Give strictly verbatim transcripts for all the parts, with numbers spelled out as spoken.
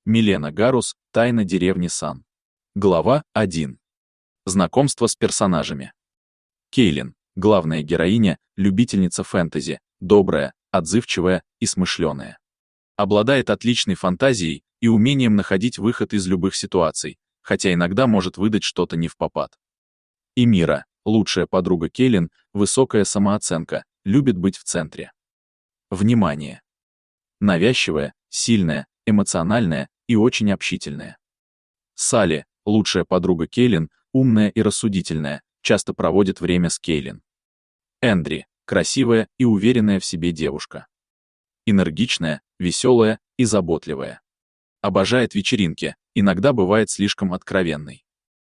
Милена Гарус, тайна деревни Сан. Глава один. Знакомство с персонажами. Кейлин, главная героиня, любительница фэнтези, добрая, отзывчивая и смышленая. Обладает отличной фантазией и умением находить выход из любых ситуаций, хотя иногда может выдать что-то невпопад. И Мира, лучшая подруга Кейлин, высокая самооценка, любит быть в центре внимания. Навязчивая, сильная, эмоциональная и очень общительная. Салли, лучшая подруга Кейлин, умная и рассудительная, часто проводит время с Кейлин. Эндри, красивая и уверенная в себе девушка. Энергичная, веселая и заботливая. Обожает вечеринки, иногда бывает слишком откровенной.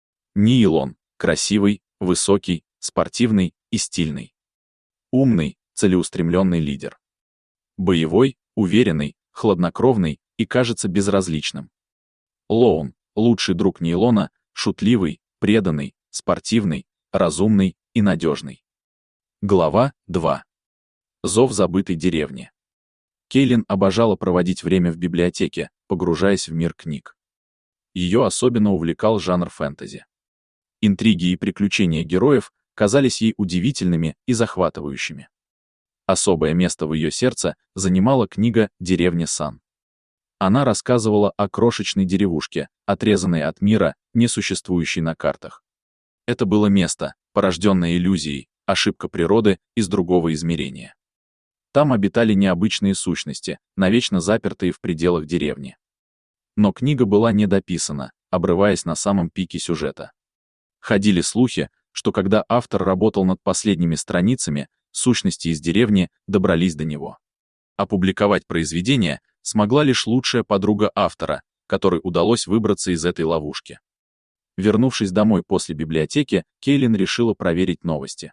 Нилон, красивый, высокий, спортивный и стильный. Умный, целеустремленный лидер. Боевой, уверенный, хладнокровный и, кажется, безразличным. Лоун, лучший друг Нейлона, шутливый, преданный, спортивный, разумный и надежный. Глава два. Зов забытой деревни. Кейлин обожала проводить время в библиотеке, погружаясь в мир книг. Ее особенно увлекал жанр фэнтези. Интриги и приключения героев казались ей удивительными и захватывающими. Особое место в ее сердце занимала книга «Деревня Сан». Она рассказывала о крошечной деревушке, отрезанной от мира, не существующей на картах. Это было место, порожденное иллюзией, ошибка природы из другого измерения. Там обитали необычные сущности, навечно запертые в пределах деревни. Но книга была недописана, обрываясь на самом пике сюжета. Ходили слухи, что когда автор работал над последними страницами, сущности из деревни добрались до него. Опубликовать произведение смогла лишь лучшая подруга автора, которой удалось выбраться из этой ловушки. Вернувшись домой после библиотеки, Кейлин решила проверить новости.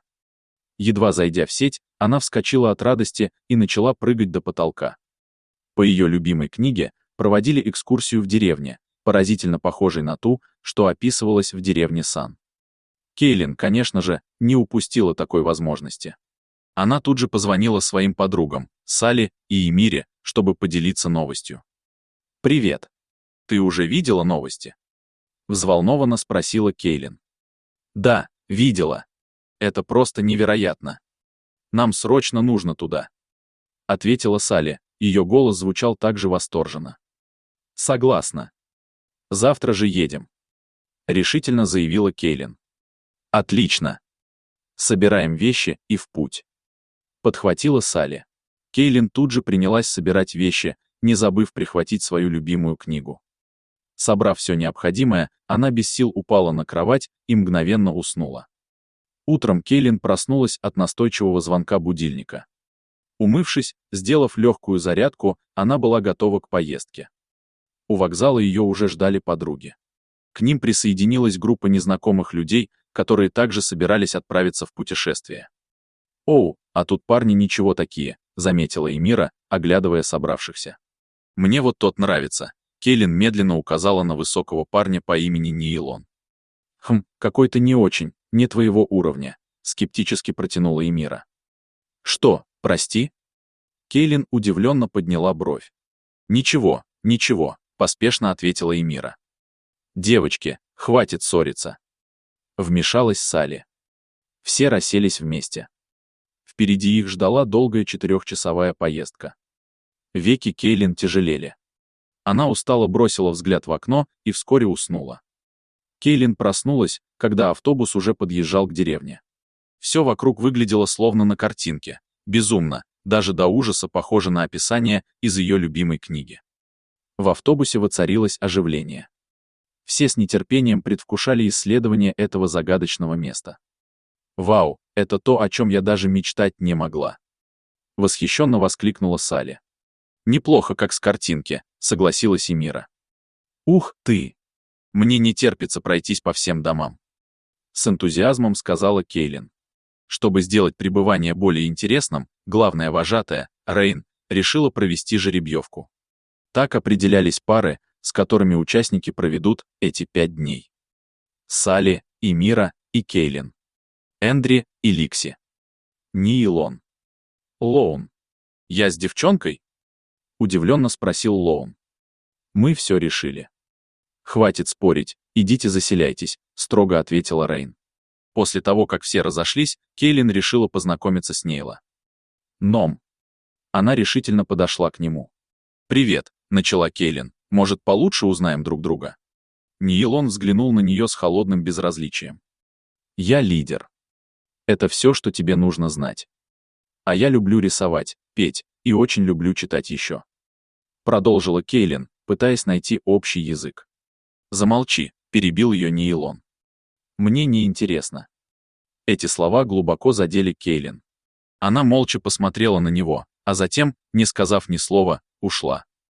Едва зайдя в сеть, она вскочила от радости и начала прыгать до потолка. По ее любимой книге проводили экскурсию в деревне, поразительно похожей на ту, что описывалась в деревне Сан. Кейлин, конечно же, не упустила такой возможности. Она тут же позвонила своим подругам, Салли и Эмире, чтобы поделиться новостью. «Привет. Ты уже видела новости?» Взволнованно спросила Кейлин. «Да, видела. Это просто невероятно. Нам срочно нужно туда», — ответила Салли, ее голос звучал также восторженно. «Согласна. Завтра же едем», — решительно заявила Кейлин. «Отлично. Собираем вещи и в путь», — подхватила Салли. Кейлин тут же принялась собирать вещи, не забыв прихватить свою любимую книгу. Собрав все необходимое, она без сил упала на кровать и мгновенно уснула. Утром Кейлин проснулась от настойчивого звонка будильника. Умывшись, сделав легкую зарядку, она была готова к поездке. У вокзала ее уже ждали подруги. К ним присоединилась группа незнакомых людей, которые также собирались отправиться в путешествие. «Оу, а тут парни ничего такие», — заметила Эмира, оглядывая собравшихся. «Мне вот тот нравится», — Кейлин медленно указала на высокого парня по имени Нейлон. «Хм, какой-то не очень, не твоего уровня», — скептически протянула Эмира. «Что, прости?» Кейлин удивленно подняла бровь. «Ничего, ничего», — поспешно ответила Эмира. «Девочки, хватит ссориться», — вмешалась Салли. Все расселись вместе. Впереди их ждала долгая четырехчасовая поездка. Веки Кейлин тяжелели. Она устало бросила взгляд в окно и вскоре уснула. Кейлин проснулась, когда автобус уже подъезжал к деревне. Все вокруг выглядело словно на картинке, безумно, даже до ужаса похоже на описание из ее любимой книги. В автобусе воцарилось оживление. Все с нетерпением предвкушали исследование этого загадочного места. «Вау, это то, о чем я даже мечтать не могла!» Восхищенно воскликнула Салли. «Неплохо, как с картинки», — согласилась Эмира. «Ух ты! Мне не терпится пройтись по всем домам», — с энтузиазмом сказала Кейлин. Чтобы сделать пребывание более интересным, главная вожатая, Рейн, решила провести жеребьевку. Так определялись пары, с которыми участники проведут эти пять дней. Салли, Эмира и Кейлин. Эндри и Ликси. Нейлон. Лоун. «Я с девчонкой?» — удивленно спросил Лоун. Мы все решили. Хватит спорить, идите заселяйтесь, строго ответила Рейн. После того, как все разошлись, Кейлин решила познакомиться с Нейла. Ном. Она решительно подошла к нему. «Привет», — начала Кейлин, — «может, получше узнаем друг друга?» Нейлон взглянул на нее с холодным безразличием. «Я лидер. Это все, что тебе нужно знать. А я люблю рисовать, петь и очень люблю читать еще». Продолжила Кейлин, пытаясь найти общий язык. «Замолчи», — перебил ее Нейлон. «Мне не интересно». Эти слова глубоко задели Кейлин. Она молча посмотрела на него, а затем, не сказав ни слова, ушла.